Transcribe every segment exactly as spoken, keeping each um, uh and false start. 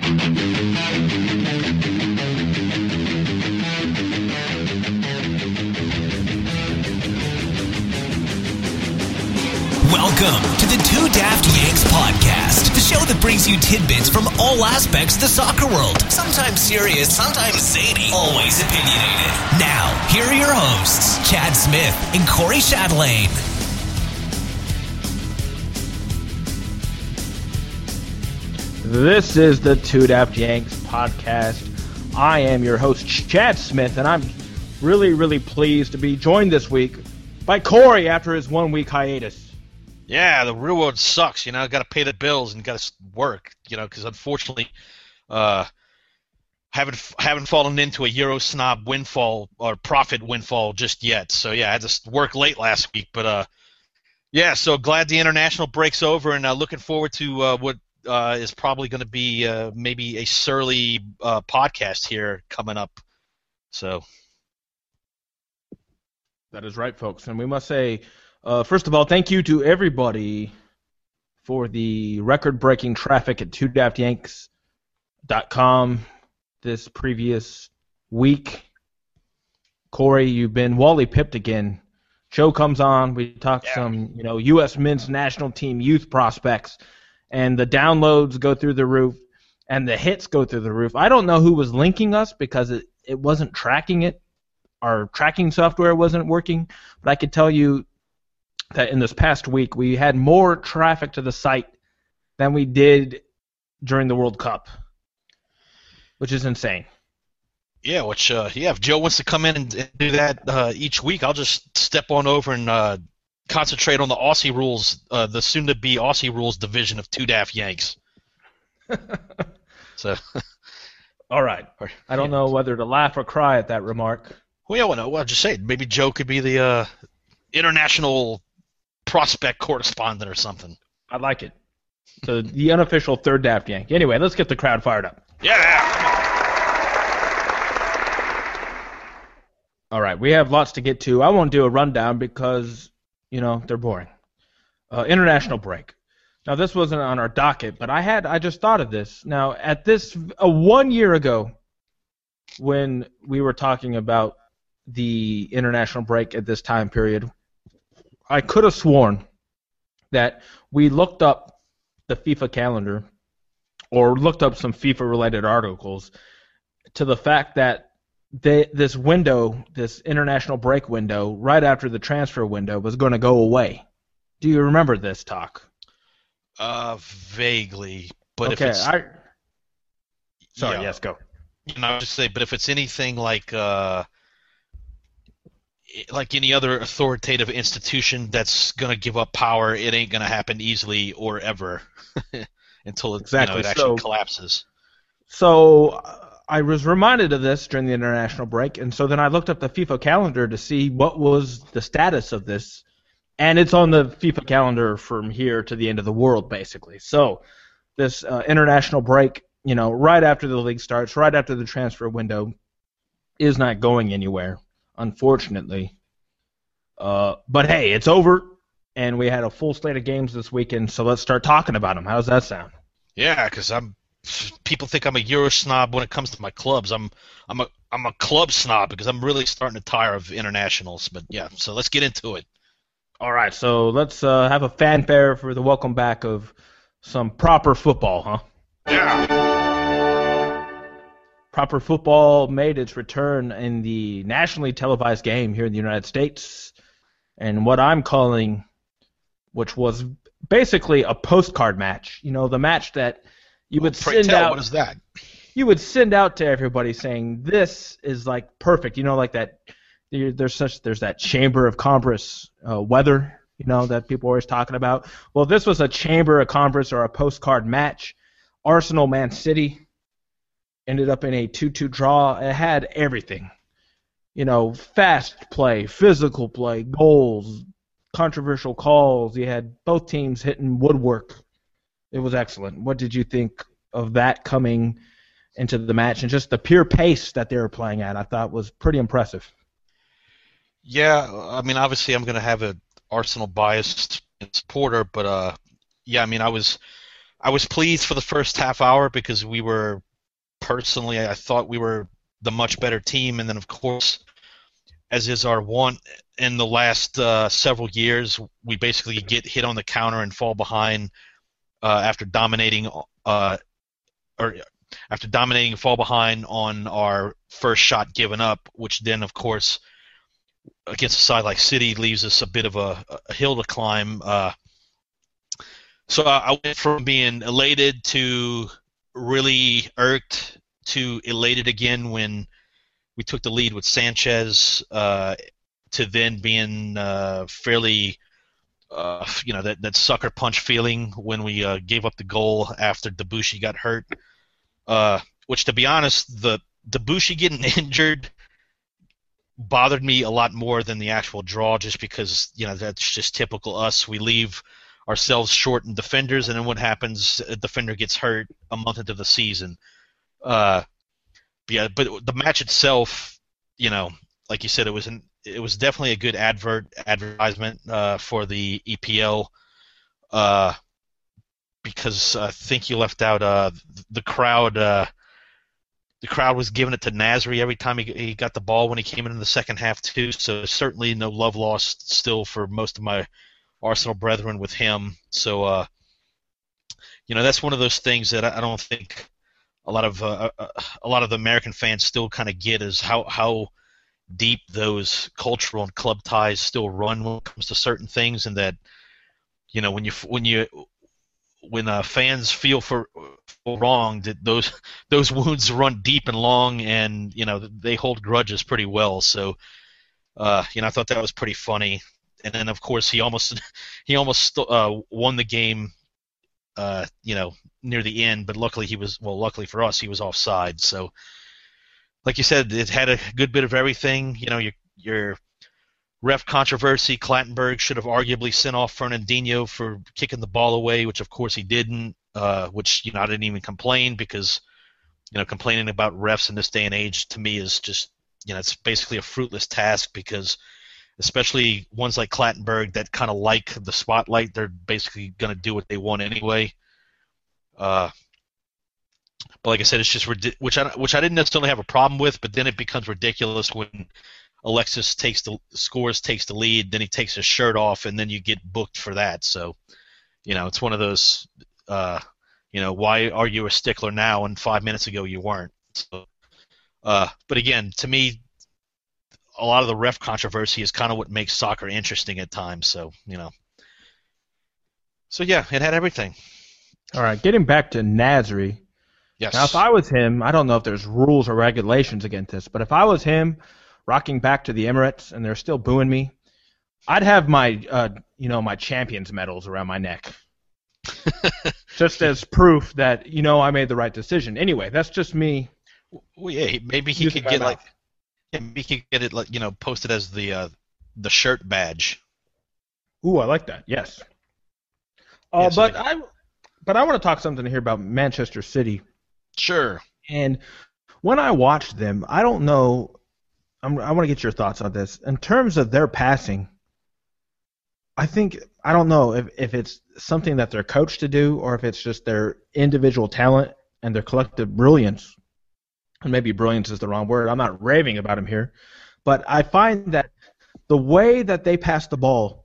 Welcome to the Two Daft Yanks podcast, the show that brings you tidbits from all aspects of the soccer world. Sometimes serious, sometimes zany, always opinionated. Now, here are your hosts, Chad Smith and Corey Chatelaine. This is the Two Daft Yanks podcast. I am your host, Chad Smith, and I'm really, really pleased to be joined this week by Corey after his one-week hiatus. Yeah, the real world sucks, you know, got to pay the bills and got to work, you know, because unfortunately, uh, haven't haven't fallen into a Euro snob windfall or profit windfall just yet. So yeah, I had to work late last week, but uh, yeah, so glad the international break's over, and uh, looking forward to uh, what uh, is probably going to be uh, maybe a surly uh, podcast here coming up. So that is right, folks, and we must say. Uh, first of all, thank you to everybody for the record-breaking traffic at two daft yanks dot com this previous week. Corey, you've been Wally-pipped again. Show comes on, we talk yeah. some, you know, U S men's national team youth prospects, and the downloads go through the roof, and the hits go through the roof. I don't know who was linking us because it, it wasn't tracking it. Our tracking software wasn't working, but I could tell you that in this past week we had more traffic to the site than we did during the World Cup, which is insane. Yeah, which uh, yeah, if Joe wants to come in and, and do that uh, each week, I'll just step on over and uh, concentrate on the Aussie rules, uh, the soon-to-be Aussie rules division of Two Daft Yanks. so, all right. I don't yeah. know whether to laugh or cry at that remark. Well, yeah, well, no, well, just say it. Maybe Joe could be the uh, international prospect correspondent or something. I like it. So the unofficial third Daft Yank. Anyway, let's get the crowd fired up. Yeah. All right, we have lots to get to. I won't do a rundown because, you know, they're boring. Uh, international break. Now, this wasn't on our docket, but I had I just thought of this. Now, at this uh, one year ago, when we were talking about the international break at this time period, I could have sworn that we looked up the FIFA calendar or looked up some FIFA-related articles to the fact that they, this window, this international break window, right after the transfer window, was going to go away. Do you remember this talk? Uh, vaguely, but okay, if it's... I... Sorry, yeah, yes, go. You know, I was just say, but if it's anything like... Uh, like any other authoritative institution that's going to give up power, it ain't going to happen easily or ever until it, exactly. you know, it actually so, collapses. So uh, I was reminded of this during the international break, and so then I looked up the FIFA calendar to see what was the status of this, and it's on the FIFA calendar from here to the end of the world, basically. So this uh, international break, you know, right after the league starts, right after the transfer window, is not going anywhere. Unfortunately. Uh, but hey, it's over, and we had a full slate of games this weekend, so let's start talking about them. How does that sound? Yeah, because I'm. People think I'm a Euro snob when it comes to my clubs. I'm, I'm a, I'm a club snob because I'm really starting to tire of internationals. But yeah, so let's get into it. All right, so let's uh, have a fanfare for the welcome back of some proper football, huh? Yeah. Proper football made its return in the nationally televised game here in the United States, and what I'm calling, which was basically a postcard match. You know, the match that you would Pray send tell, out. What is that? You would send out to everybody saying, "This is like perfect." You know, like that. There's such there's that Chamber of Commerce uh, weather. You know that people are always talking about. Well, this was a Chamber of Commerce or a postcard match. Arsenal, Man City. Ended up in a two two draw. It had everything. You know, fast play, physical play, goals, controversial calls. You had both teams hitting woodwork. It was excellent. What did you think of that coming into the match and just the pure pace that they were playing at? I thought was pretty impressive. Yeah, I mean, obviously I'm going to have a Arsenal biased supporter, but uh, yeah, I mean, I was I was pleased for the first half hour because we were personally I thought we were the much better team, and then of course, as is our want in the last uh, several years, we basically get hit on the counter and fall behind uh, after dominating uh, or after dominating and fall behind on our first shot given up, which then of course against a side like City leaves us a bit of a, a hill to climb. Uh, so I went from being elated to really irked to elated again when we took the lead with Sanchez, uh, to then being uh, fairly, uh, you know, that, that sucker punch feeling when we uh, gave up the goal after Debuchy got hurt. Uh, which, to be honest, the Debuchy getting injured bothered me a lot more than the actual draw, just because, you know, that's just typical us. We leave ourselves short in defenders, and then what happens? A defender gets hurt a month into the season. Uh, yeah, but the match itself, you know, like you said, it was an it was definitely a good advert advertisement uh, for the E P L, uh, because I think you left out uh, the crowd. Uh, the crowd was giving it to Nasri every time he he got the ball when he came into the second half too. So certainly no love lost still for most of my Arsenal brethren with him. So uh, you know, that's one of those things that I, I don't think a lot of uh, a lot of the American fans still kind of get, is how how deep those cultural and club ties still run when it comes to certain things, and that, you know, when you when you when uh, fans feel for, for wrong, that those those wounds run deep and long, and you know they hold grudges pretty well. So uh, you know, I thought that was pretty funny. And then of course he almost he almost uh, won the game, uh, you know, near the end, but luckily he was well. Luckily for us, he was offside. So, like you said, it had a good bit of everything. You know, your your ref controversy. Clattenburg should have arguably sent off Fernandinho for kicking the ball away, which of course he didn't. Uh, which, you know, I didn't even complain, because, you know, complaining about refs in this day and age to me is just, you know, it's basically a fruitless task, because especially ones like Clattenburg that kind of like the spotlight, they're basically going to do what they want anyway. Uh, but like I said, it's just which I which I didn't necessarily have a problem with, but then it becomes ridiculous when Alexis takes the scores, takes the lead, then he takes his shirt off, and then you get booked for that. So, you know, it's one of those, uh, you know, why are you a stickler now and five minutes ago you weren't? So, uh, but again, to me, a lot of the ref controversy is kind of what makes soccer interesting at times. So, you know. So, yeah, it had everything. All right, getting back to Nasri. Yes. Now, if I was him, I don't know if there's rules or regulations against this, but if I was him rocking back to the Emirates and they're still booing me, I'd have my, uh, you know, my champions medals around my neck. Just as proof that, you know, I made the right decision. Anyway, that's just me. Well, yeah, maybe he could get, like, yeah, maybe he could get it, like, you know, posted as the uh, the shirt badge. Ooh, I like that. Yes. Uh, yeah, so but they, I, but I want to talk something here about Manchester City. Sure. And when I watched them, I don't know. I'm, I want to get your thoughts on this. In terms of their passing, I think I don't know if, if it's something that they're coached to do, or if it's just their individual talent and their collective brilliance. And maybe brilliance is the wrong word. I'm not raving about them here, but I find that the way that they pass the ball,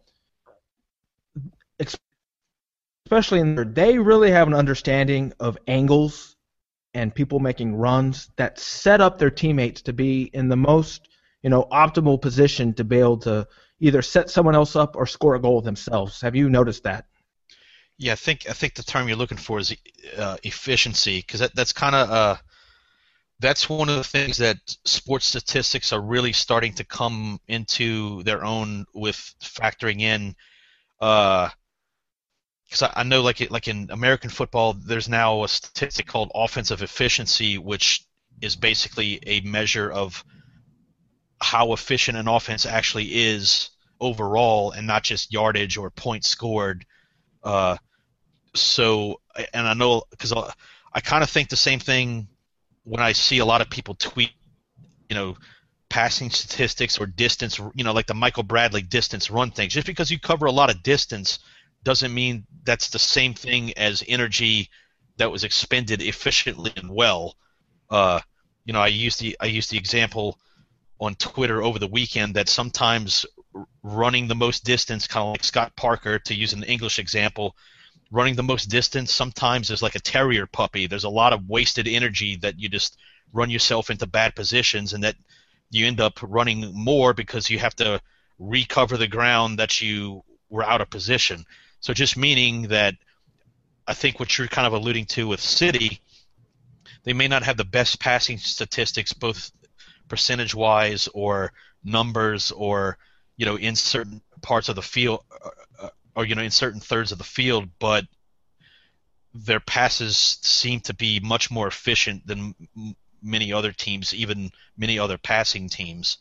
especially in there, they really have an understanding of angles and people making runs that set up their teammates to be in the most, you know, optimal position to be able to either set someone else up or score a goal themselves. Have you noticed that? Yeah, I think I think the term you're looking for is uh, efficiency, because that, that's kind of uh, that's one of the things that sports statistics are really starting to come into their own with factoring in. Uh, Because I, I know, like it, like in American football, there's now a statistic called offensive efficiency, which is basically a measure of how efficient an offense actually is overall, and not just yardage or points scored. Uh, so, and I know, because I, I kind of think the same thing when I see a lot of people tweet, you know, passing statistics or distance, you know, like the Michael Bradley distance run thing. Just because you cover a lot of distance doesn't mean that's the same thing as energy that was expended efficiently and well. Uh, you know, I used the I used the example on Twitter over the weekend that sometimes running the most distance, kind of like Scott Parker, to use an English example, running the most distance sometimes is like a terrier puppy. There's a lot of wasted energy that you just run yourself into bad positions, and that you end up running more because you have to recover the ground that you were out of position. So just meaning that I think what you're kind of alluding to with City, they may not have the best passing statistics, both percentage-wise or numbers, or you know, in certain parts of the field, or, or you know, in certain thirds of the field, but their passes seem to be much more efficient than m- many other teams, even many other passing teams.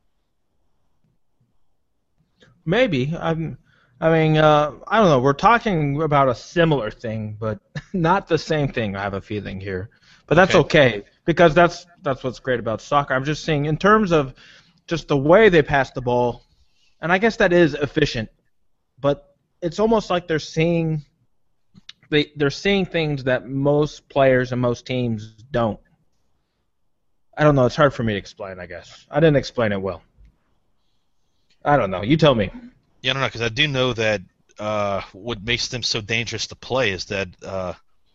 Maybe. I'm. I mean, uh, I don't know. We're talking about a similar thing, but not the same thing. I have a feeling here, but that's okay, okay because that's that's what's great about soccer. I'm just saying, in terms of just the way they pass the ball, and I guess that is efficient, but it's almost like they're seeing they they're seeing things that most players and most teams don't. I don't know. It's hard for me to explain. I guess I didn't explain it well. I don't know. You tell me. Yeah, I don't know, because I do know that uh, what makes them so dangerous to play is that, uh,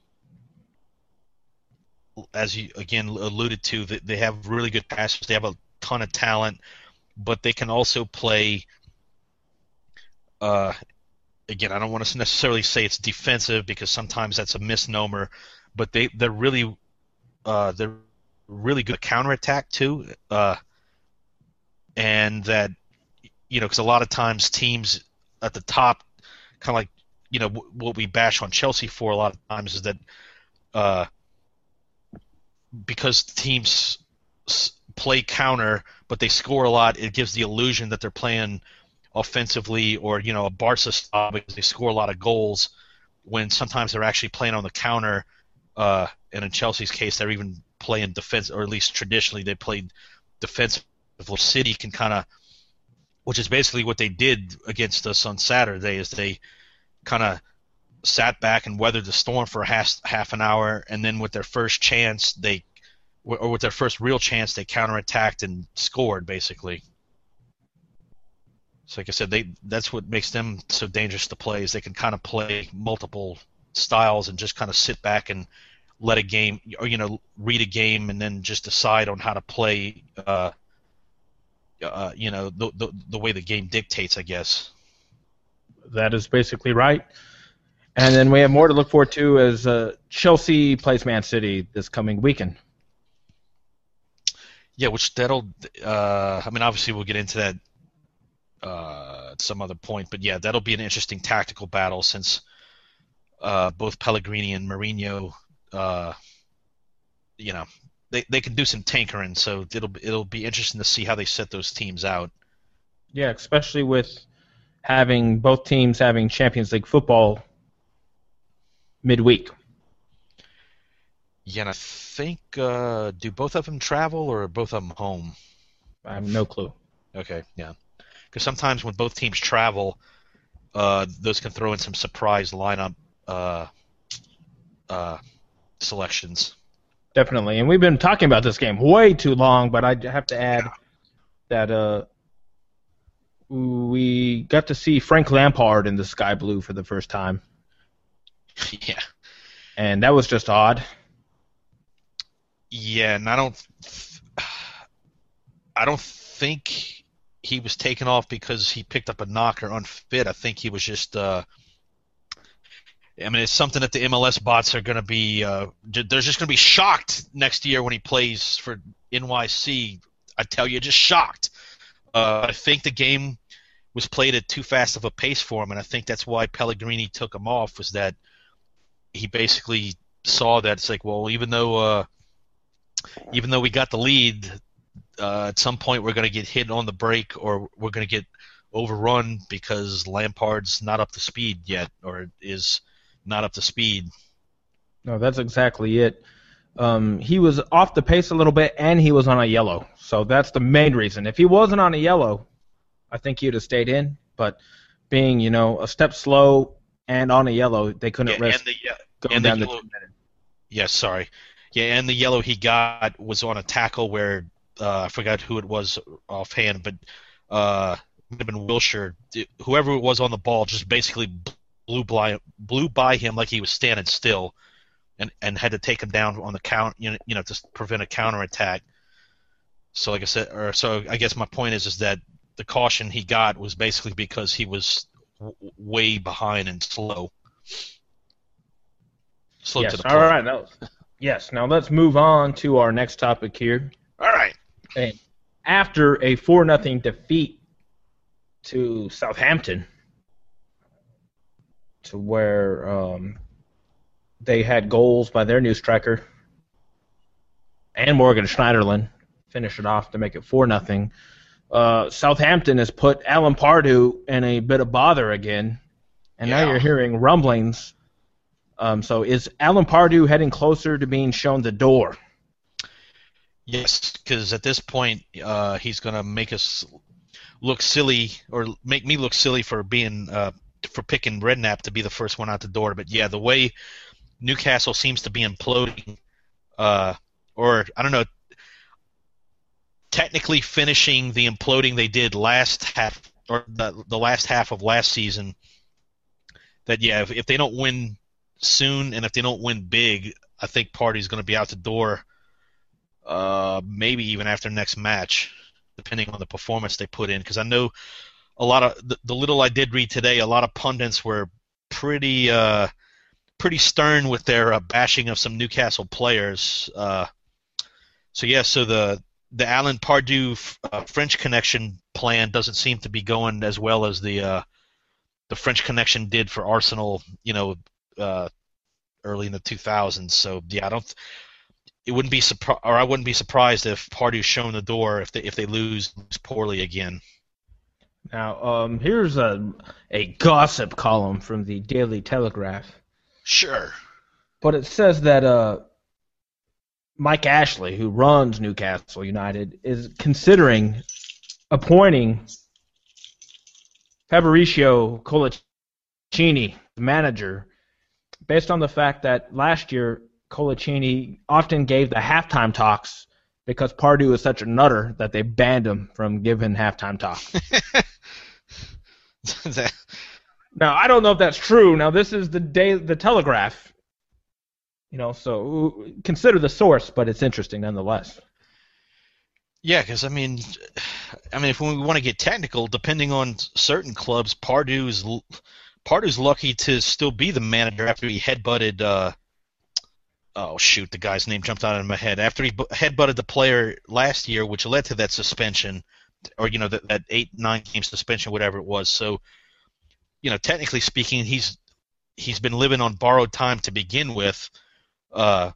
as you again alluded to, that they have really good passers. They have a ton of talent, but they can also play. Uh, again, I don't want to necessarily say it's defensive because sometimes that's a misnomer, but they they're really uh, they're really good at counterattack too, uh, and that. You know, because a lot of times teams at the top, kind of like, you know, w- what we bash on Chelsea for a lot of times is that uh, because teams s- play counter, but they score a lot, it gives the illusion that they're playing offensively, or, you know, a Barca style because they score a lot of goals, when sometimes they're actually playing on the counter. Uh, and in Chelsea's case, they're even playing defense, or at least traditionally they played defensive. City can kind of, which is basically what they did against us on Saturday, is they kind of sat back and weathered the storm for half, half an hour, and then with their first chance, they, or with their first real chance, they counterattacked and scored, basically. So like I said, they that's what makes them so dangerous to play, is they can kind of play multiple styles and just kind of sit back and let a game, or, you know, read a game and then just decide on how to play uh, Uh, you know, the, the the way the game dictates, I guess. That is basically right. And then we have more to look forward to as uh, Chelsea plays Man City this coming weekend. Yeah, which that'll. Uh, I mean, obviously we'll get into that uh, at some other point, but yeah, that'll be an interesting tactical battle, since uh, both Pellegrini and Mourinho, uh, you know. They they can do some tinkering, so it'll it'll be interesting to see how they set those teams out. Yeah, especially with having both teams having Champions League football midweek. Yeah, and I think uh, do both of them travel, or are both of them home? I have no clue. Okay, yeah, because sometimes when both teams travel, uh, those can throw in some surprise lineup uh, uh, selections. Definitely, and we've been talking about this game way too long, but I have to add that uh, we got to see Frank Lampard in the sky blue for the first time. Yeah. And that was just odd. Yeah, and I don't, I don't think he was taken off because he picked up a knock or unfit. I think he was just... Uh, I mean, it's something that the M L S bots are going to be uh, – they're just going to be shocked next year when he plays for N Y C. I tell you, just shocked. Uh, I think the game was played at too fast of a pace for him, and I think that's why Pellegrini took him off, was that he basically saw that it's like, well, even though uh, even though we got the lead, uh, at some point we're going to get hit on the break, or we're going to get overrun because Lampard's not up to speed yet, or is – not up to speed. No, that's exactly it. Um, he was off the pace a little bit, and he was on a yellow. So that's the main reason. If he wasn't on a yellow, I think he'd have stayed in. But being, you know, a step slow and on a yellow. They couldn't Yeah, risk and the, yeah, going and down the the yellow, two minutes. yeah, sorry. Yeah, and the yellow he got was on a tackle where uh, I forgot who it was offhand, but uh, it would have been Wilshire. Whoever it was on the ball just basically blew by blew by him like he was standing still, and, and had to take him down on the count, you know, you know, to prevent a counterattack. So, like I said, or so I guess my point is is that the caution he got was basically because he was w- way behind and slow. Slow Yes, to the all play. right. Now, yes, now let's move on to our next topic here. All right. And after a four nothing defeat to Southampton, to where um, they had goals by their new striker and Morgan Schneiderlin, finish it off to make it four nothing. Uh, Southampton has put Alan Pardew in a bit of bother again, and Yeah. now you're hearing rumblings. Um, so is Alan Pardew heading closer to being shown the door? Yes, because at this point, uh, he's going to make us look silly, or make me look silly for being uh, for picking Redknapp to be the first one out the door. But yeah, the way Newcastle seems to be imploding, uh, or I don't know, technically finishing the imploding they did last half, or the, the last half of last season. That yeah, if, if they don't win soon, and if they don't win big, I think Partey's going to be out the door. Uh, maybe even after next match, depending on the performance they put in. Because I know a lot of the, the little I did read today, a lot of pundits were pretty uh, pretty stern with their uh, bashing of some Newcastle players. Uh, so yeah, so the the Alan Pardew uh, French connection plan doesn't seem to be going as well as the uh, the French connection did for Arsenal. You know, uh, early in the two thousands. So yeah, I don't. It wouldn't be surpri- or I wouldn't be surprised if Pardew's shown the door if they if they lose poorly again. Now, um, here's a a gossip column from the Daily Telegraph, Sure. but it says that uh, Mike Ashley, who runs Newcastle United, is considering appointing Fabrizio Colaccini, the manager, based on the fact that last year Colaccini often gave the halftime talks because Pardew is such a nutter that they banned him from giving halftime talks. That- Now, I don't know if that's true. Now, this is the day, the Telegraph, you know, so consider the source, but it's interesting nonetheless. yeah, because I mean, I mean, if we want to get technical, depending on certain clubs, Pardew's Pardew's lucky to still be the manager after he headbutted. Uh, oh shoot, the guy's name jumped out of my head. After he bu- headbutted the player last year, which led to that suspension, or you know that, that eight nine game suspension, whatever it was. So, you know, technically speaking, he's he's been living on borrowed time to begin with. Uh,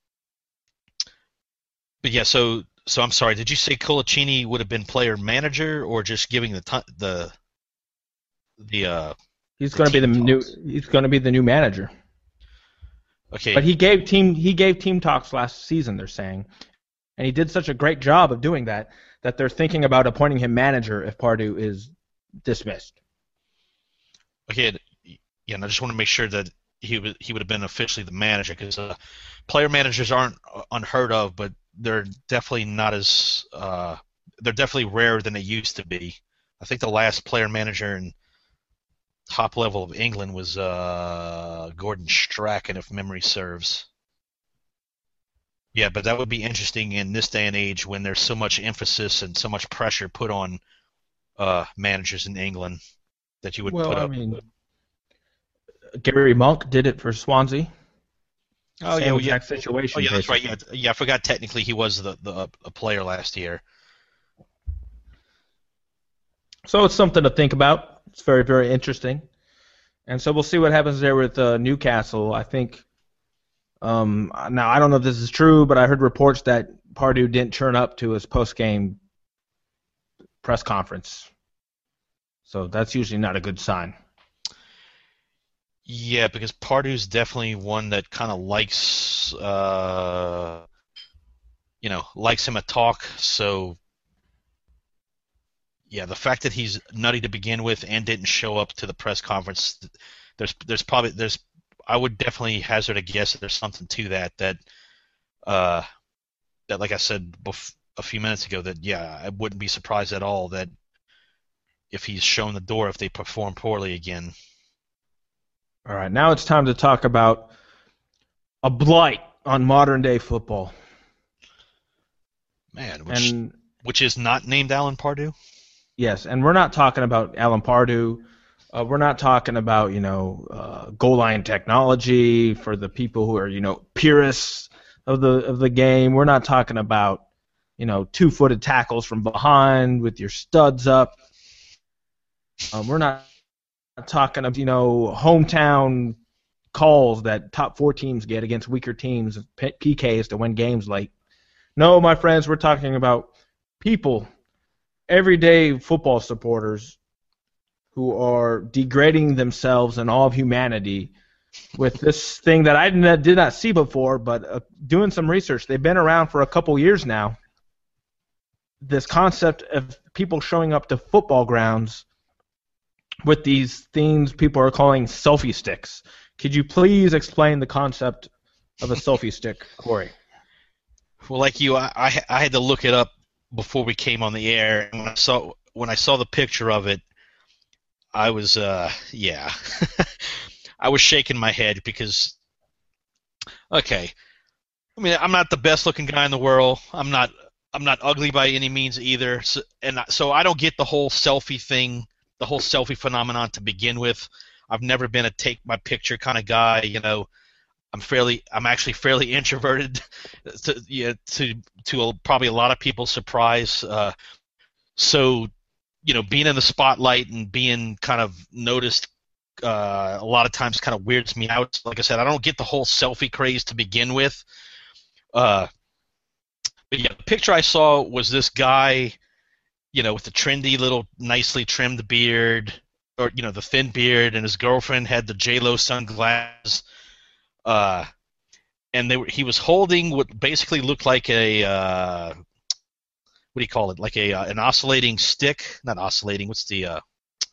but yeah, so so I'm sorry. Did you say Colaccini would have been player manager, or just giving the ti the the uh? He's going to be the team new. talks. He's going to be the new manager. Okay. But he gave team. He gave team talks last season. They're saying, and he did such a great job of doing that that they're thinking about appointing him manager if Pardew is dismissed. Okay. Yeah, and I just want to make sure that he would he would have been officially the manager, because uh, player managers aren't unheard of, but they're definitely not as uh, they're definitely rarer than they used to be. I think the last player manager in top level of England was uh, Gordon Strachan, if memory serves. Yeah, but that would be interesting in this day and age when there's so much emphasis and so much pressure put on uh, managers in England that you would Well, put I up. mean, Gary Monk did it for Swansea. Oh Same yeah, well, exact yeah. situation. Oh yeah, that's right. basically. Yeah, yeah. I forgot. Technically, he was the, the a player last year. So it's something to think about. It's very, very interesting. And so we'll see what happens there with uh, Newcastle. I think, um, now I don't know if this is true, but I heard reports that Pardew didn't turn up to his post-game press conference. So that's usually not a good sign. Yeah, because Pardew's definitely one that kind of likes, uh, you know, likes him a talk. So, yeah, the fact that he's nutty to begin with and didn't show up to the press conference there's there's probably there's I would definitely hazard a guess that there's something to that that uh that like I said bef- a few minutes ago that yeah I wouldn't be surprised at all that if he's shown the door if they perform poorly again. All right, now it's time to talk about a blight on modern day football. Man, which and which is not named Alan Pardue? Yes, and we're not talking about Alan Pardue. Uh, we're not talking about, you know, uh, goal line technology for the people who are, you know, purists of the of the game. We're not talking about, you know, two-footed tackles from behind with your studs up. Um, we're not talking of, you know, hometown calls that top four teams get against weaker teams, P Ks to win games late. No, my friends, we're talking about people, everyday football supporters who are degrading themselves and all of humanity with this thing that I did not see before, but uh, doing some research. They've been around for a couple years now. This concept of people showing up to football grounds with these things people are calling selfie sticks. Could you please explain the concept of a selfie stick, Corey? Well, like you, I, I I had to look it up before we came on the air, and when I saw when I saw the picture of it, I was uh yeah, I was shaking my head because okay, I mean I'm not the best looking guy in the world. I'm not I'm not ugly by any means either, so, and so I don't get the whole selfie thing, the whole selfie phenomenon to begin with. I've never been a take my picture kind of guy, you know. I'm fairly, I'm actually fairly introverted, to yeah, to to a, probably a lot of people's surprise. Uh, so, you know, being in the spotlight and being kind of noticed, uh, a lot of times kind of weirds me out. Like I said, I don't get the whole selfie craze to begin with. Uh, but yeah, the picture I saw was this guy, you know, with the trendy little, nicely trimmed beard, or you know, the thin beard, and his girlfriend had the J-Lo sunglasses. Uh, and they were, he was holding what basically looked like a uh, what do you call it? Like a uh, an oscillating stick, not oscillating. What's the uh,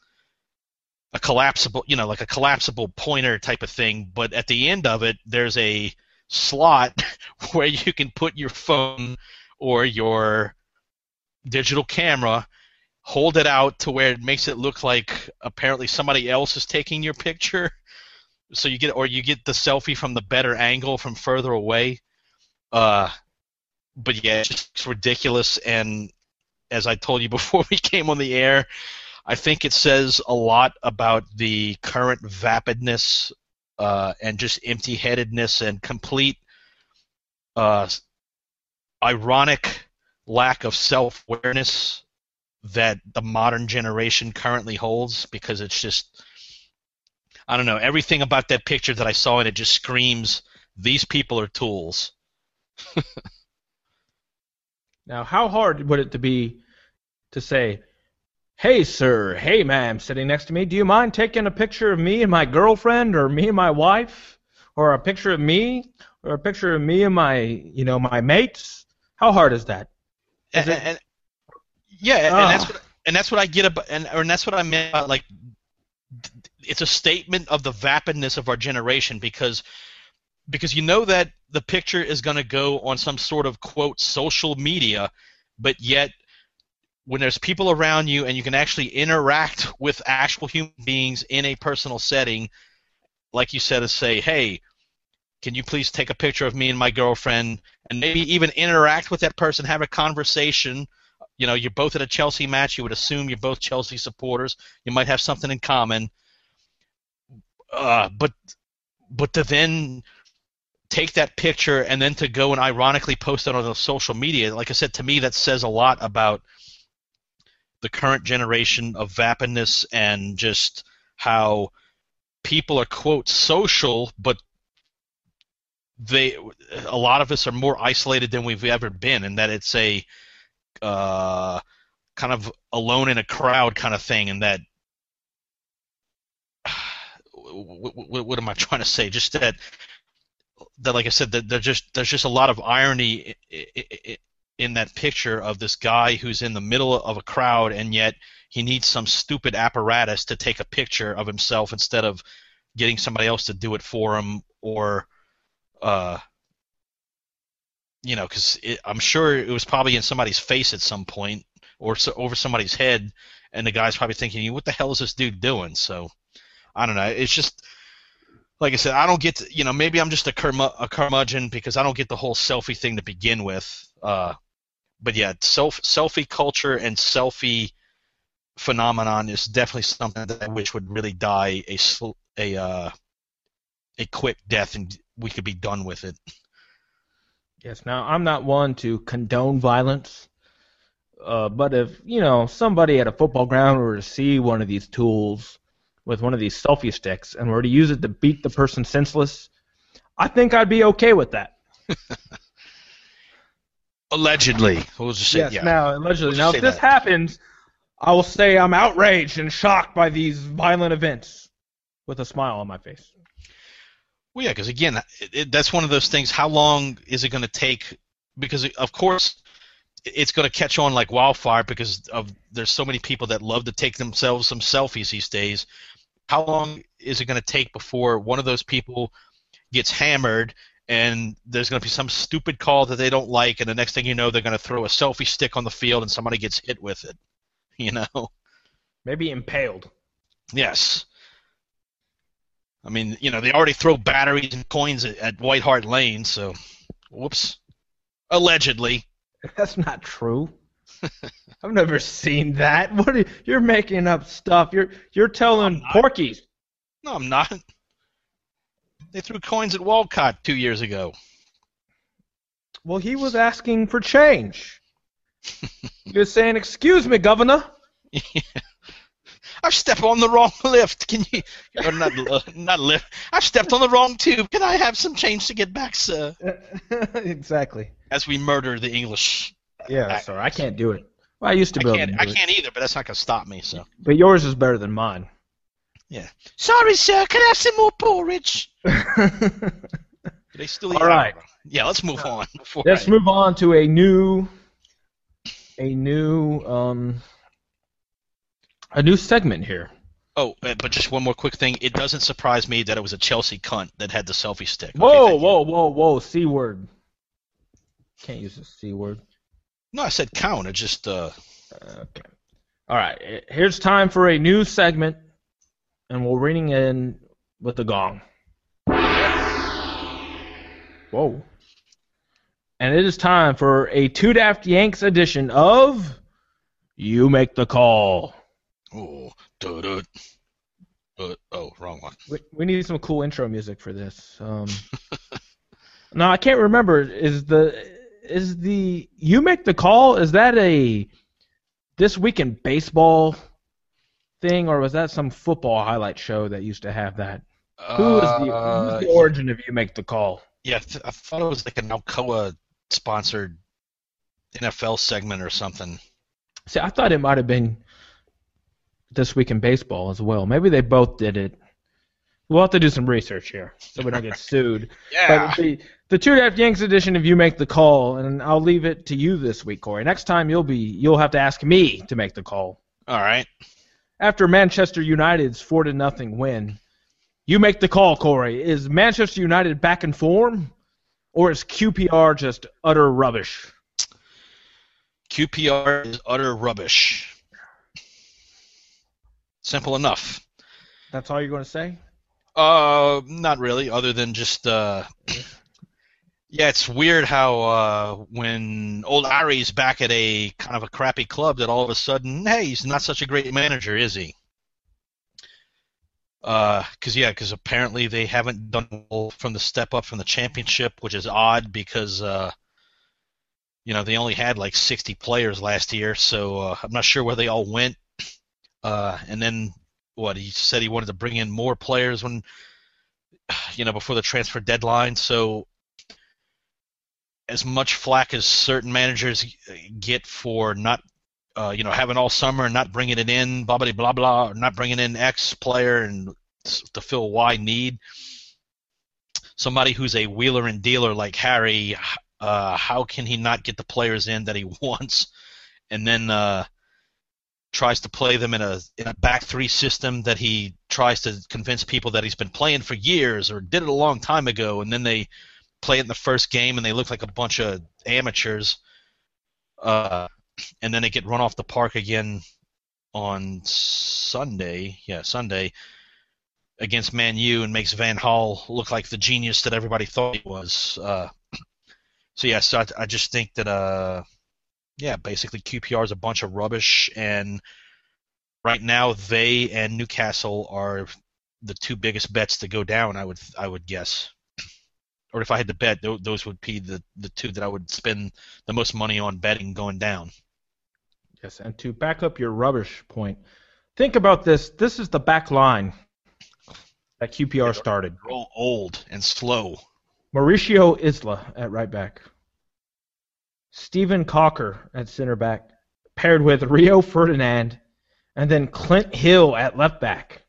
a collapsible? You know, like a collapsible pointer type of thing. But at the end of it, there's a slot where you can put your phone or your digital camera, hold it out to where it makes it look like apparently somebody else is taking your picture. So you get, or you get the selfie from the better angle from further away. Uh, but yeah, it's just ridiculous. And as I told you before we came on the air, I think it says a lot about the current vapidness uh, and just empty-headedness and complete uh, ironic lack of self-awareness that the modern generation currently holds, because it's just, I don't know, everything about that picture that I saw in it just screams, these people are tools. Now, how hard would it to be to say, hey, sir, hey, ma'am, sitting next to me, do you mind taking a picture of me and my girlfriend, or me and my wife, or a picture of me, or a picture of me and my, you know, my mates? How hard is that? Is and, it, and, yeah, oh. and that's what, and that's what I get about, and, and that's what I meant about, like, it's a statement of the vapidness of our generation, because because you know that the picture is going to go on some sort of, quote, social media, but yet when there's people around you and you can actually interact with actual human beings in a personal setting, like you said, to say, hey, can you please take a picture of me and my girlfriend, and maybe even interact with that person, have a conversation. You know, you're both at a Chelsea match. You would assume you're both Chelsea supporters. You might have something in common. Uh, but but to then take that picture and then to go and ironically post it on the social media, like I said, to me that says a lot about the current generation of vapidness and just how people are, quote, social, but they a lot of us are more isolated than we've ever been, and that it's a uh, kind of alone in a crowd kind of thing, and that what, what, what am I trying to say? Just that that like I said, that there's just there's just a lot of irony in that picture of this guy who's in the middle of a crowd, and yet he needs some stupid apparatus to take a picture of himself instead of getting somebody else to do it for them, or uh, you know, because I'm sure it was probably in somebody's face at some point, or so, over somebody's head, and the guy's probably thinking, what the hell is this dude doing? So, I don't know. It's just, like I said, I don't get to, you know, maybe I'm just a, curmu- a curmudgeon because I don't get the whole selfie thing to begin with. Uh, but yeah, self selfie culture and selfie phenomenon is definitely something that I wish would really die a sl- a uh, a quick death, and we could be done with it. Yes. Now, I'm not one to condone violence, uh, but if you know somebody at a football ground were to see one of these tools with one of these selfie sticks and were to use it to beat the person senseless, I think I'd be okay with that. Allegedly, we'll just say yes. yeah. Now, allegedly. We'll now, if this that. happens, I will say I'm outraged and shocked by these violent events, with a smile on my face. Well, yeah, because again, it, it, that's one of those things. How long is it going to take? Because of course, it's going to catch on like wildfire because of there's so many people that love to take themselves some selfies these days. How long is it going to take before one of those people gets hammered and there's going to be some stupid call that they don't like, and the next thing you know, they're going to throw a selfie stick on the field and somebody gets hit with it? You know? Maybe impaled. Yes. I mean, you know, they already throw batteries and coins at, at White Hart Lane, so whoops. Allegedly. That's not true. I've never seen that. What are you, you're making up stuff. You're you're telling porkies. No, I'm not. They threw coins at Walcott two years ago. Well, he was asking for change. He was saying, "Excuse me, Governor." Yeah. I've stepped on the wrong lift. Can you? Or not, uh, not lift. I've stepped on the wrong tube. Can I have some change to get back, sir? Exactly. As we murder the English. Yeah, actors. sorry, I can't do it. Well, I used to be I able can't. to do I it. can't either, but that's not gonna stop me. So. But yours is better than mine. Yeah. Sorry, sir. Can I have some more porridge? Do they still eat All right. Alba? Yeah. Let's move on. Before Let's I... move on to a new, a new, um, a new segment here. Oh, uh, but just one more quick thing. It doesn't surprise me that it was a Chelsea cunt that had the selfie stick. Okay, Whoa, whoa, whoa, whoa! C word. Can't use the C word. No, I said count. It just. Uh... Okay. All right. Here's time for a new segment, and we'll ring in with the gong. Whoa. And it is time for a Two Daft Yanks edition of You Make the Call. Oh, duh, duh. Uh, oh, wrong one. We, we need some cool intro music for this. Um, no, I can't remember. Is the is the You Make the Call? Is that a This Week in Baseball thing, or was that some football highlight show that used to have that? Uh, Who is the, who's the origin of You Make the Call? Yeah, th- I thought it was like an Alcoa sponsored N F L segment or something. See, I thought it might have been This Week in Baseball as well. Maybe they both did it. We'll have to do some research here so we don't get sued. Yeah. But the, the Two Daft Yanks edition of You Make the Call, and I'll leave it to you this week, Corey. Next time you'll be you'll have to ask me to make the call. All right. After Manchester United's four to nothing win, you make the call, Corey. Is Manchester United back in form, or is Q P R just utter rubbish? Q P R is utter rubbish. Simple enough. That's all you're going to say? Uh, not really, other than just, uh, yeah, it's weird how uh, when old Ari's back at a kind of a crappy club that all of a sudden, hey, he's not such a great manager, is he? Uh, cause yeah, cause apparently they haven't done well from the step up from the championship, which is odd because, uh, you know, they only had like sixty players last year, so uh, I'm not sure where they all went. Uh, and then what he said he wanted to bring in more players when, you know, before the transfer deadline. So as much flack as certain managers get for not, uh, you know, having all summer and not bringing it in, blah, blah, blah, blah, or not bringing in X player and to fill Y need, somebody who's a wheeler and dealer like Harry, uh, how can he not get the players in that he wants? And then, uh, tries to play them in a in a back three system that he tries to convince people that he's been playing for years or did it a long time ago, and then they play it in the first game and they look like a bunch of amateurs, uh, and then they get run off the park again on Sunday, yeah, Sunday, against Man U, and makes Van Gaal look like the genius that everybody thought he was. Uh, so yeah, so I, I just think that uh. Yeah, basically Q P R is a bunch of rubbish, and right now they and Newcastle are the two biggest bets to go down. I would I would guess, or if I had to bet, those would be the the two that I would spend the most money on betting going down. Yes, and to back up your rubbish point, think about this. This is the back line that Q P R started. They're all old and slow. Mauricio Isla at right back. Stephen Cocker at center back, paired with Rio Ferdinand, and then Clint Hill at left back.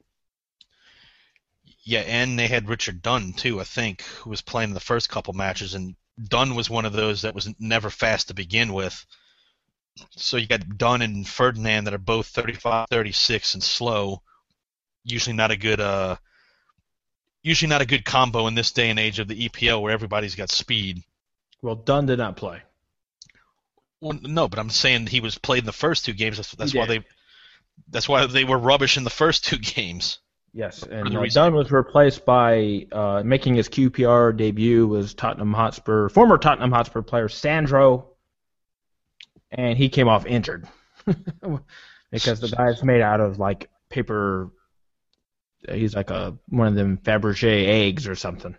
Yeah, and they had Richard Dunn, too, I think, who was playing in the first couple matches, and Dunn was one of those that was never fast to begin with. So you got Dunn and Ferdinand that are both thirty-five, thirty-six and slow. Usually not a good uh, usually not a good combo in this day and age of the E P L where everybody's got speed. Well, Dunn did not play. Well, no, but I'm saying he was played in the first two games. That's, that's why they, that's why they were rubbish in the first two games. Yes, and uh, Dunn was replaced by uh, making his Q P R debut was Tottenham Hotspur, former Tottenham Hotspur player Sandro, and he came off injured because the guy's made out of like paper. He's like a one of them Fabergé eggs or something.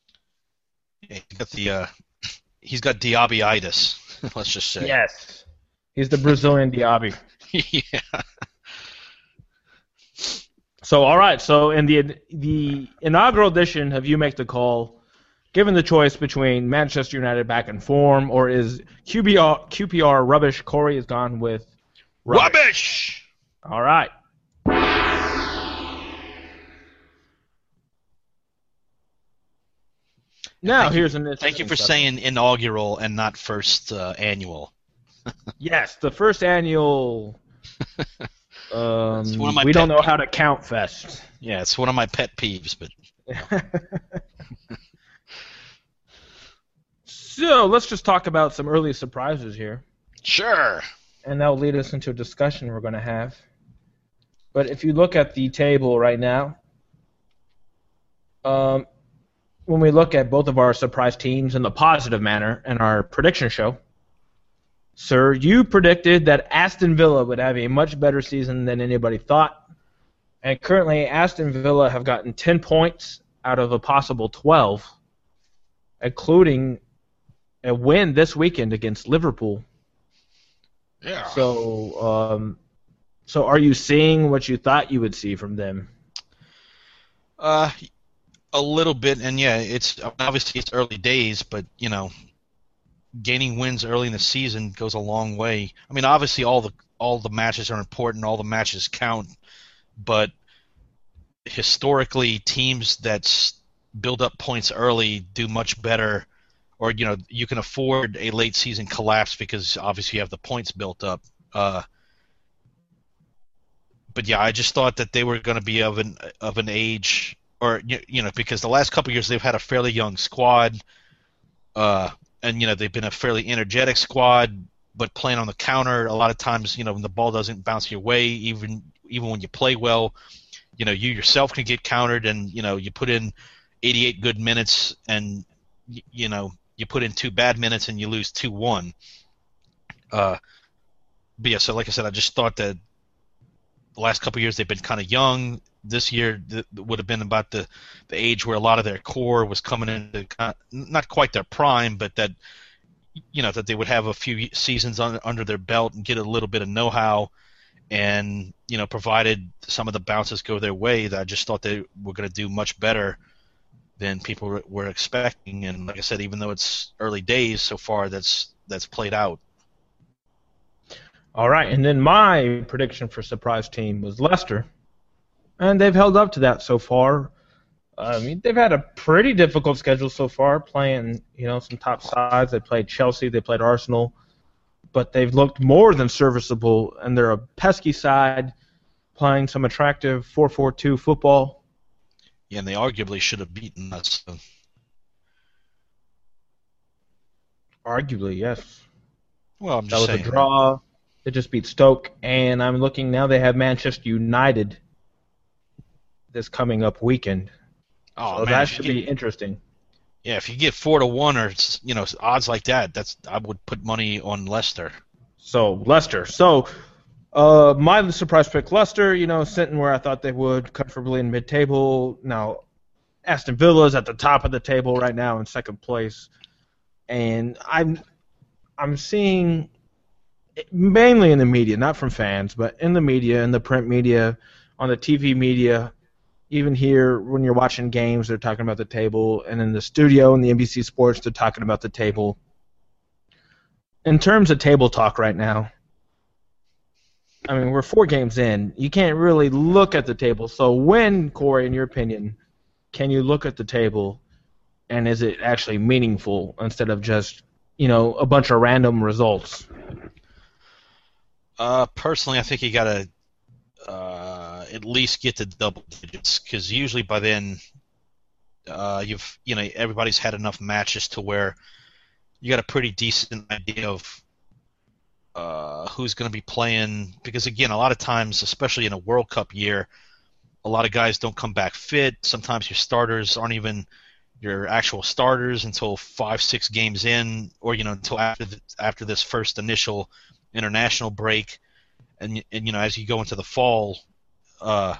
Yeah, he got the uh, he's got Diaby-itis. Let's just say. Yes. He's the Brazilian Diaby. Yeah. So, all right. So, in the the inaugural edition of You Make the Call, given the choice between Manchester United back in form or is Q P R, Q P R rubbish, Corey has gone with rubbish. Rubbish! All right. Now, thank here's you, an Thank you for subject. saying inaugural and not first uh, annual. Yes, the first annual. Um, one of my we don't pet know how to count fest. Yeah, it's one of my pet peeves, but. So let's just talk about some early surprises here. Sure. And that'll lead us into a discussion we're going to have. But if you look at the table right now, um, when we look at both of our surprise teams in the positive manner in our prediction show, sir, you predicted that Aston Villa would have a much better season than anybody thought. And currently, Aston Villa have gotten ten points out of a possible twelve, including a win this weekend against Liverpool. Yeah. So, um, so are you seeing what you thought you would see from them? Uh, a little bit, and yeah, it's obviously it's early days, but you know, gaining wins early in the season goes a long way. I mean, obviously all the all the matches are important, all the matches count, but historically, teams that build up points early do much better. Or, you know, you can afford a late season collapse because obviously you have the points built up. Uh, but yeah, I just thought that they were going to be of an of an age, or you know, because the last couple of years they've had a fairly young squad, uh, and you know they've been a fairly energetic squad, but playing on the counter a lot of times, you know, when the ball doesn't bounce your way, even even when you play well, you know, you yourself can get countered, and you know, you put in eighty-eight good minutes, and you know. You put in two bad minutes and you lose two one. Uh, but yeah, so like I said, I just thought that the last couple of years they've been kind of young. This year th- would have been about the, the age where a lot of their core was coming into kind of, not quite their prime, but that you know that they would have a few seasons on, under their belt and get a little bit of know-how. And you know, provided some of the bounces go their way, that I just thought they were going to do much better than people were expecting, and like I said, even though it's early days so far, that's that's played out. All right, and then my prediction for surprise team was Leicester, and they've held up to that so far. I mean, they've had a pretty difficult schedule so far, playing you know some top sides. They played Chelsea, they played Arsenal, but they've looked more than serviceable, and they're a pesky side playing some attractive four four two football. Yeah, and they arguably should have beaten us. So. Arguably, yes. Well, I'm That just was saying. a draw. They just beat Stoke, and I'm looking now. They have Manchester United this coming up weekend. Oh, so man, that if you should get- be interesting. Yeah, if you get four to one or you know odds like that, that's I would put money on Leicester. So Leicester. So uh, my surprise pick, Leicester. You know, sitting where I thought they would, comfortably in mid-table. Now, Aston Villa is at the top of the table right now in second place, and I'm I'm seeing mainly in the media, not from fans, but in the media, in the print media, on the T V media. Even here, when you're watching games, they're talking about the table, and in the studio and the N B C Sports, they're talking about the table. In terms of table talk right now, I mean, we're four games in. You can't really look at the table. So when, Corey, in your opinion, can you look at the table, and is it actually meaningful instead of just, you know, a bunch of random results? Uh, personally, I think you got to uh, at least get to double digits because usually by then, uh, you've you know everybody's had enough matches to where you got a pretty decent idea of uh, who's going to be playing. Because again, a lot of times, especially in a World Cup year, a lot of guys don't come back fit. Sometimes your starters aren't even your actual starters until five, six games in, or you know until after the, after this first initial international break. And, and you know, as you go into the fall, uh,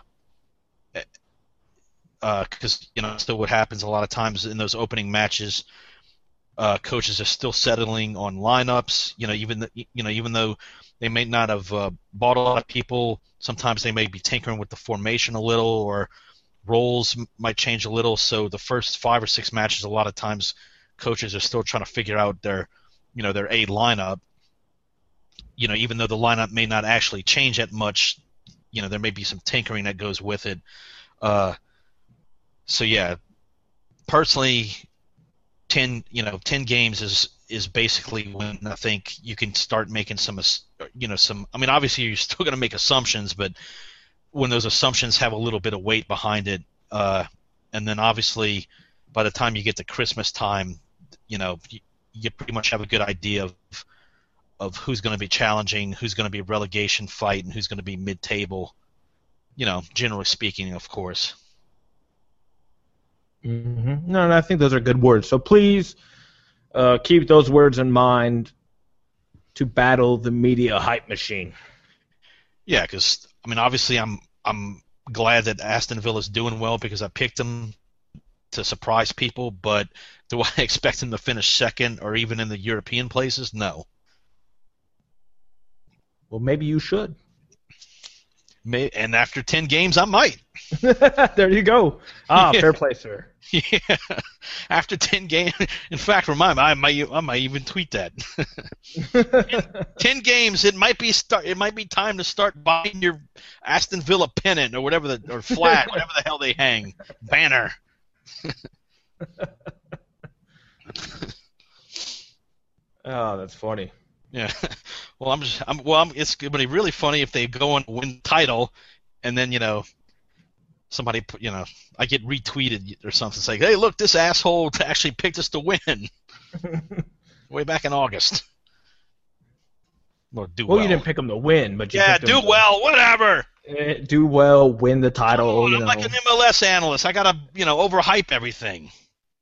uh, because you know, still what happens a lot of times in those opening matches, uh, coaches are still settling on lineups. You know, even the, you know, even though they may not have uh, bought a lot of people, sometimes they may be tinkering with the formation a little, or roles m- might change a little. So the first five or six matches, a lot of times, coaches are still trying to figure out their, you know, their A lineup. You know, even though the lineup may not actually change that much, you know, there may be some tinkering that goes with it. Uh, so yeah, personally, ten, you know, ten games is is basically when I think you can start making some, you know, some. I mean, obviously you're still going to make assumptions, but when those assumptions have a little bit of weight behind it, uh, and then obviously by the time you get to Christmas time, you know, you, you pretty much have a good idea of. of who's going to be challenging, who's going to be relegation fight, and who's going to be mid-table, you know, generally speaking, of course. Mm-hmm. No, no, I think those are good words. So please uh, keep those words in mind to battle the media hype machine. Yeah, because, I mean, obviously I'm I'm glad that Aston Villa's doing well because I picked them to surprise people, but do I expect them to finish second or even in the European places? No. Well, maybe you should. May, and after ten games, I might. There you go. Ah, Yeah. fair play, sir. Yeah. After ten games, in fact, remind me, I might, I might even tweet that. ten games, it might be start. It might be time to start buying your Aston Villa pennant or whatever the or flag, whatever the hell they hang, banner. Oh, that's funny. Yeah. Well, I'm just. I'm. Well, I'm, it's going to be really funny if they go and win the title, and then you know, somebody put. You know, I get retweeted or something. It's like, hey, look, this asshole actually picked us to win. Way back in August. Or do Well, well. you didn't pick them to win, but you Yeah, picked them do to, well, whatever. eh, do well, win the Come title. on, you I'm know. like an M L S analyst. I gotta, you know, overhype everything.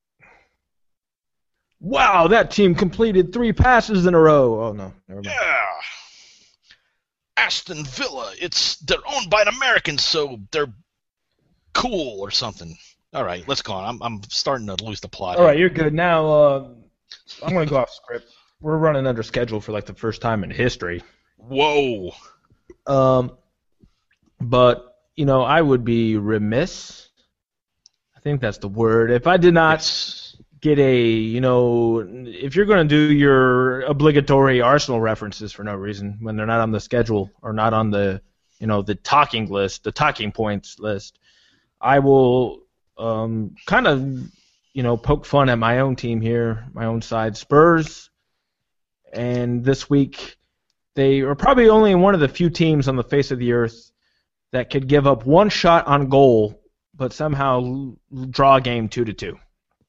Wow, that team completed three passes in a row. Oh no, never mind. Yeah. Aston Villa. It's they're owned by an American, so they're cool or something. All right, let's go on. I'm I'm starting to lose the plot. All right, you're good now. Uh, I'm gonna go off script. We're running under schedule for like the first time in history. Whoa. Um, but you know, I would be remiss. I think that's the word. If I did not Yes. get a, you know, if you're going to do your obligatory Arsenal references for no reason when they're not on the schedule or not on the, you know, the talking list, the talking points list, I will um, kind of, you know, poke fun at my own team here, my own side, Spurs. And this week, they are probably only one of the few teams on the face of the earth that could give up one shot on goal, but somehow draw a game two to two.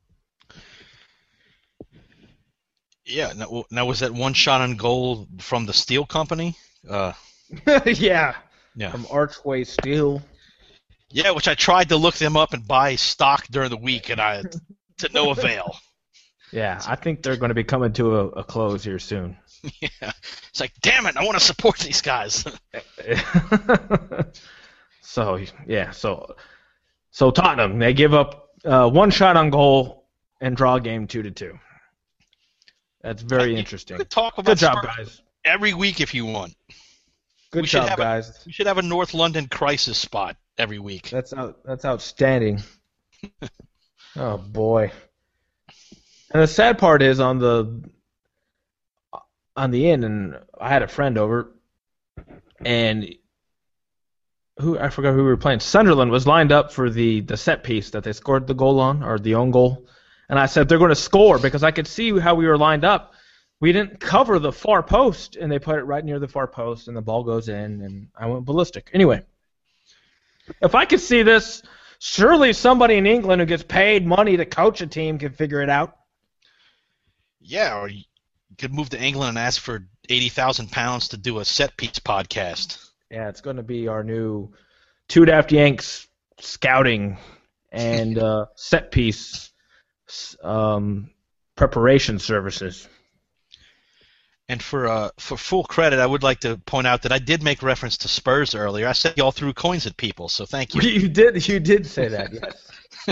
Yeah. Now, now was that one shot on goal from the Steel Company? Uh, yeah. Yeah. From Archway Steel. Yeah, which I tried to look them up and buy stock during the week, and I to no avail. Yeah, I think they're going to be coming to a, a close here soon. Yeah, it's like, damn it, I want to support these guys. so yeah, so so Tottenham, they give up uh, one shot on goal and draw a game two to two. That's very you interesting. Could talk about Good job, Spurs guys. Every week if you want. Good we should job, have guys. A, we should have a North London crisis spot every week. That's out, that's outstanding. Oh boy. And the sad part is on the on the end, and I had a friend over, and who I forgot who we were playing. Sunderland was lined up for the, the set piece that they scored the goal on, or the own goal. And I said they're going to score because I could see how we were lined up. We didn't cover the far post, and they put it right near the far post, and the ball goes in, and I went ballistic. Anyway, if I could see this, surely somebody in England who gets paid money to coach a team can figure it out. Yeah, or you could move to England and ask for eighty thousand pounds to do a set piece podcast. Yeah, it's going to be our new Two Daft Yanks scouting and uh, set piece um, preparation services. And for uh, for full credit, I would like to point out that I did make reference to Spurs earlier. I said y'all threw coins at people, so thank you. You did, you did say that, yes.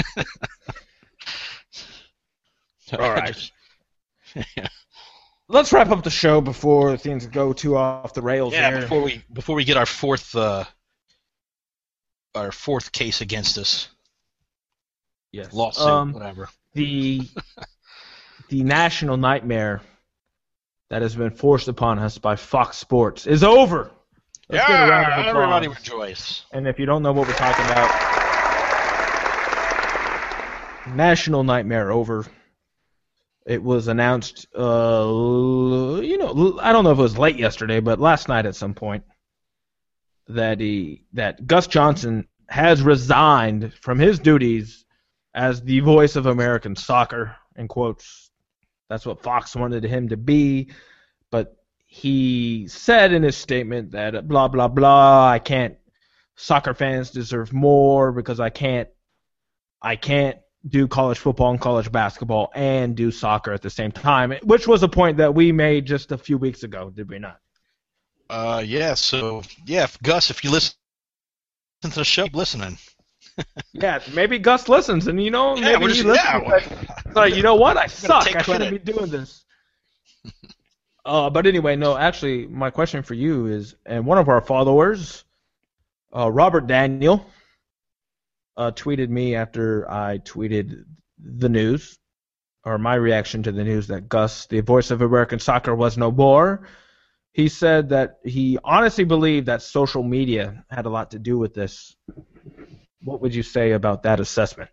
All right. Yeah. Let's wrap up the show before things go too off the rails. Yeah, here. before we before we get our fourth uh, our fourth case against us. Yes. Lawsuit, um, whatever. The the national nightmare that has been forced upon us by Fox Sports is over. Let's give a round of Yeah, applause. everybody rejoice. And if you don't know what we're talking about, national nightmare over. It was announced, uh, you know, I don't know if it was late yesterday, but last night at some point, that he that Gus Johnson has resigned from his duties as the voice of American soccer, in quotes. That's what Fox wanted him to be, but he said in his statement that blah, blah, blah, I can't, soccer fans deserve more because I can't, I can't do college football and college basketball and do soccer at the same time, which was a point that we made just a few weeks ago, did we not? Uh, yeah, so, yeah, if, Gus, if you listen to the show, keep listening. Yeah, maybe Gus listens, and you know, Yeah, maybe we're he just- listens. yeah. But, like, you know what? I suck. take I shouldn't credit. be doing this. Uh, but anyway, no, actually, my question for you is, and one of our followers, uh, Robert Daniel, uh, tweeted me after I tweeted the news, or my reaction to the news that Gus, the voice of American soccer, was no more. He said that he honestly believed that social media had a lot to do with this. What would you say about that assessment?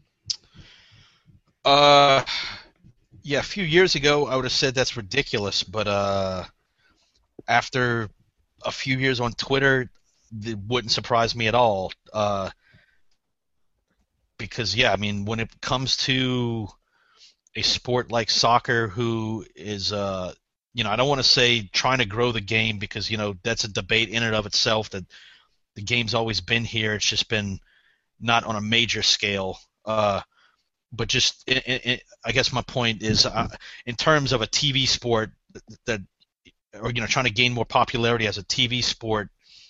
Uh, yeah, a few years ago, I would have said that's ridiculous, but uh, after a few years on Twitter, it wouldn't surprise me at all. Uh, because, yeah, I mean, when it comes to a sport like soccer who is, uh, you know, I don't want to say trying to grow the game because, you know, that's a debate in and of itself that the game's always been here. It's just been not on a major scale. Uh, but just, in, in, I guess my point is, uh, in terms of a T V sport that, or, you know, trying to gain more popularity as a T V sport,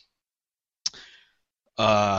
uh,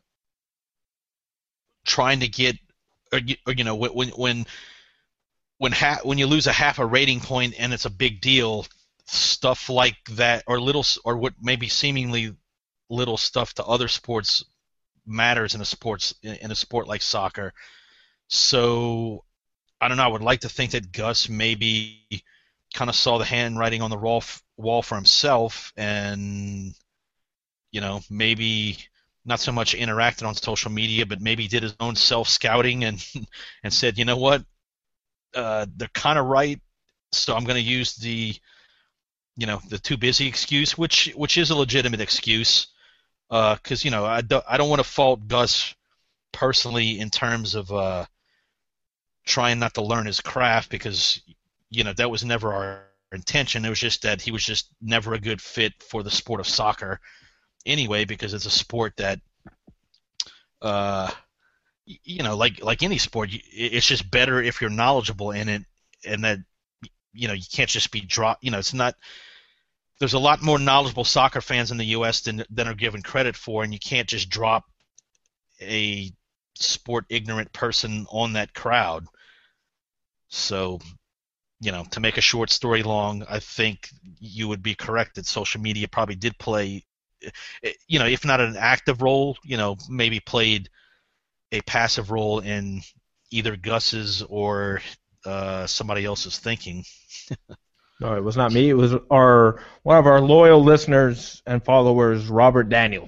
trying to get, or, or you know, when when when ha- when you lose a half a rating point and it's a big deal, stuff like that, or little, or what maybe seemingly little stuff to other sports matters in a sports in a sport like soccer. So I don't know. I would like to think that Gus maybe kind of saw the handwriting on the wall wall for himself, and you know, maybe not so much interacted on social media, but maybe did his own self scouting and and said, you know what, uh, they're kind of right, so I'm going to use the you know, the too busy excuse, which which is a legitimate excuse, because uh, you know I don't I don't want to fault Gus personally in terms of uh, trying not to learn his craft, because you know that was never our intention. It was just that he was just never a good fit for the sport of soccer anyway, because it's a sport that uh, you know like like any sport, it's just better if you're knowledgeable in it, and that you know you can't just be drop you know it's not there's a lot more knowledgeable soccer fans in the U S than than are given credit for, and you can't just drop a sport ignorant person on that crowd. So, you know, to make a short story long, I think you would be correct that social media probably did play, you know, if not an active role, you know, maybe played a passive role in either Gus's or uh, somebody else's thinking. No, it was not me. It was our one of our loyal listeners and followers, Robert Daniel,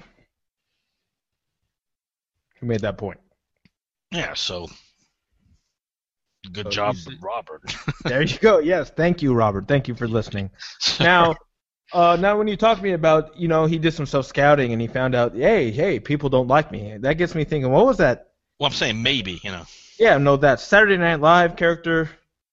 who made that point. Yeah, so good So job, you see- Robert. There you go. Yes, thank you, Robert. Thank you for listening. Now, uh, now when you talk to me about, you know, he did some self scouting and he found out, hey, hey, people don't like me. That gets me thinking, what was that? Well, I'm saying maybe, you know. Yeah, no, that Saturday Night Live character.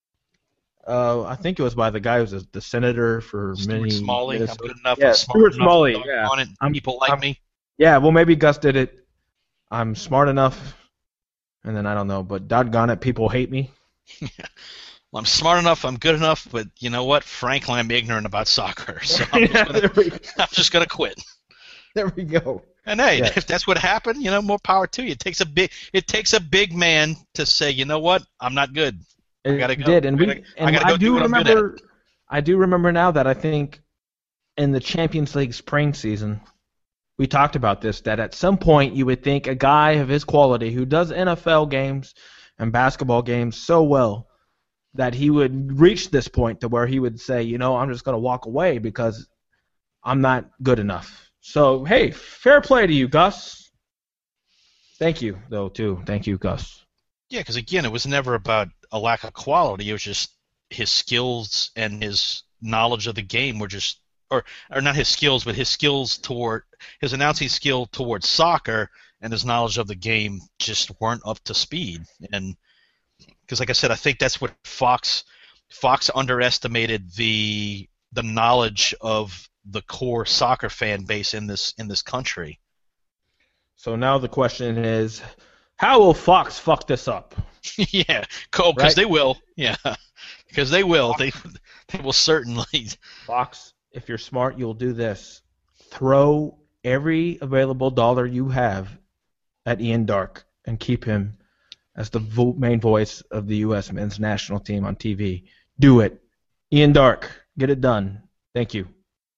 Uh, I think it was by the guy who was the senator for Stuart many. Smalley, I'm Minnesota- good enough. Yeah, I'm smart Stuart enough, Smalley, I'm yeah. on it. I'm- People like I'm- me. Yeah, well, maybe Gus did it. I'm smart enough, and then I don't know, but doggone it, people hate me. Well, I'm smart enough, I'm good enough, but you know what? Frankly, I'm ignorant about soccer, so I'm Yeah, just gonna, there, we, I'm just gonna quit. there we go. And hey, Yeah. if that's what happened, you know, more power to you. It takes a big, it takes a big man to say, you know what? I'm not good. It gotta go. did, and I we gotta- I and gotta I, go do do what I'm good remember. I do remember now that I think in the Champions League spring season, we talked about this. That at some point you would think a guy of his quality who does N F L games and basketball games so well that he would reach this point to where he would say, you know, I'm just going to walk away because I'm not good enough. So hey, fair play to you, Gus. Thank you, though, too. Thank you, Gus. Yeah, because again, it was never about a lack of quality. It was just his skills and his knowledge of the game were just, or or not his skills, but his skills toward his announcing skill towards soccer and his knowledge of the game just weren't up to speed. And because, like I said, I think that's what Fox Fox underestimated the the knowledge of the core soccer fan base in this in this country. So now the question is, how will Fox fuck this up? Yeah, cool, because Right? they will. Yeah, because they will. They they will certainly. Fox, if you're smart, you'll do this. Throw every available dollar you have at Ian Dark and keep him as the vo- main voice of the U S men's national team on T V. Do it. Ian Dark, get it done. Thank you.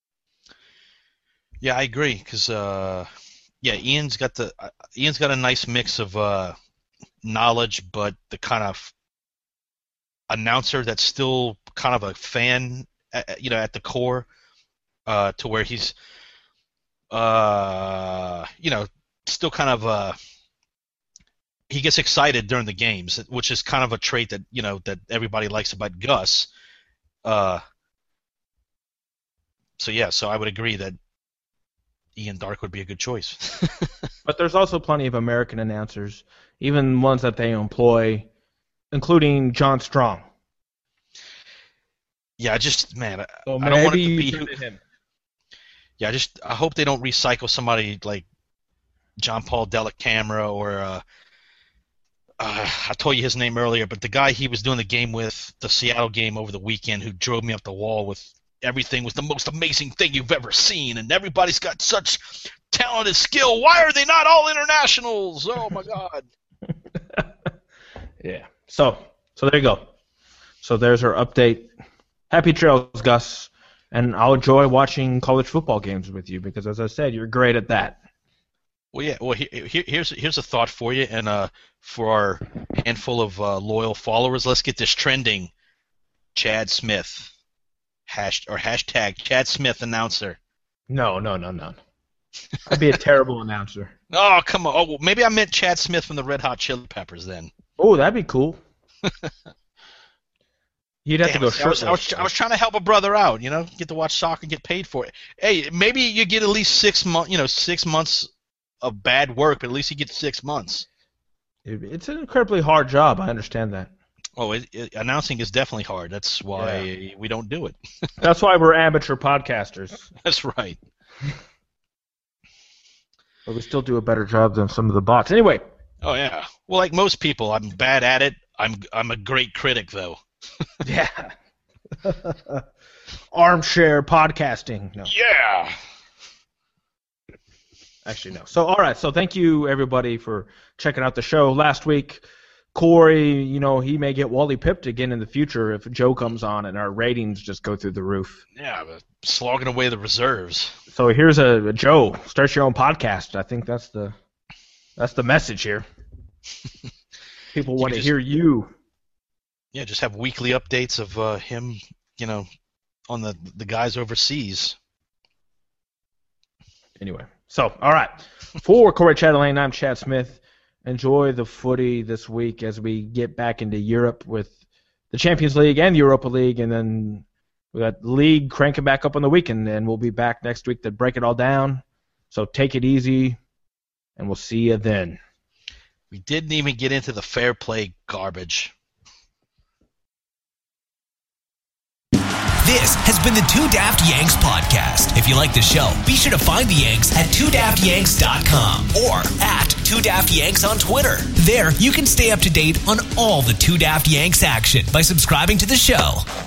Yeah, I agree. Because uh, yeah, Ian's got the uh, Ian's got a nice mix of uh, knowledge, but the kind of announcer that's still kind of a fan, uh, you know, at the core, uh, to where he's, uh, you know, still kind of uh, he gets excited during the games, which is kind of a trait that you know that everybody likes about Gus. Uh, so yeah, so I would agree that Ian Dark would be a good choice. But there's also plenty of American announcers, even ones that they employ, including John Strong. Yeah, I just man, I, So I don't want it to maybe be. you Who, turn to him. yeah, I just I hope they don't recycle somebody like John Paul Delacamera or uh, uh, I told you his name earlier, but the guy he was doing the game with, the Seattle game over the weekend, who drove me up the wall with everything was the most amazing thing you've ever seen, and everybody's got such talented skill. Why are they not all internationals? Oh my God! Yeah. So, so there you go. So there's our update. Happy trails, Gus. And I'll enjoy watching college football games with you because, as I said, you're great at that. Well, yeah. Well, he, he, here's here's a thought for you, and uh, for our handful of uh, loyal followers, let's get this trending. Chad Smith, hash or hashtag Chad Smith announcer. No, no, no, no. I'd be a terrible announcer. Oh, come on. Oh, well, maybe I meant Chad Smith from the Red Hot Chili Peppers then. Oh, that'd be cool. He'd have Damn, to go see, I was, I, was, I was trying to help a brother out, you know, get to watch soccer and get paid for it. Hey, maybe you get at least six months, you know, six months of bad work, but at least you get six months. It, it's an incredibly hard job. I understand that. Oh, it, it, announcing is definitely hard. That's why yeah. we don't do it. That's why we're amateur podcasters. That's right. But we still do a better job than some of the bots. Anyway. Oh yeah. Well, like most people, I'm bad at it. I'm I'm a great critic, though. Yeah. Armchair podcasting. No. Yeah. Actually, no. So, all right. So, thank you, everybody, for checking out the show. Last week, Corey, you know, he may get Wally pipped again in the future if Joe comes on and our ratings just go through the roof. Yeah, but slogging away the reserves. So, here's a, a Joe. Start your own podcast. I think that's the that's the message here. People want to hear you. Yeah, just have weekly updates of uh, him, you know, on the the guys overseas. Anyway, so, all right. For Corey Chatelaine, I'm Chad Smith. Enjoy the footy this week as we get back into Europe with the Champions League and the Europa League, and then we got the league cranking back up on the weekend, and we'll be back next week to break it all down. So take it easy, and we'll see you then. We didn't even get into the fair play garbage. This has been the Two Daft Yanks podcast. If you like the show, be sure to find the Yanks at two daft yanks dot com or at two daft yanks on Twitter. There, you can stay up to date on all the Two Daft Yanks action by subscribing to the show.